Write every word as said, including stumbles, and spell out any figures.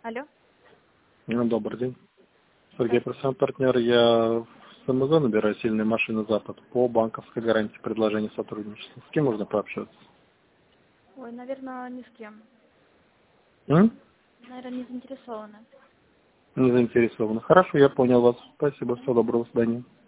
Алло. Ну, добрый день. Сергей, профессиональный партнер. Я с Амазон набираю сильные машины Запад по банковской гарантии предложения сотрудничества. С кем можно пообщаться? Ой, наверное, ни с кем. М? Наверное, не заинтересованы. Не заинтересованы. Хорошо, я понял вас. Спасибо, всего доброго, до свидания.